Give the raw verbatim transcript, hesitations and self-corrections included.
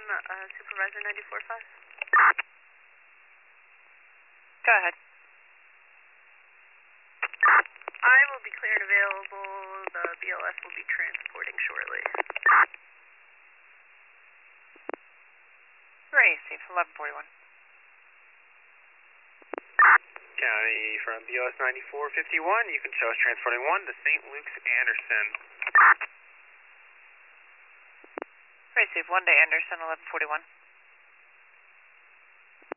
uh, Supervisor ninety-four five. Go ahead. I will be clear and available. The B L S will be transporting shortly. Receive, eleven forty-one. County from B L S ninety-four fifty-one, you can show us transporting one to Saint Luke's Anderson. Receive, one to Anderson, eleven forty-one.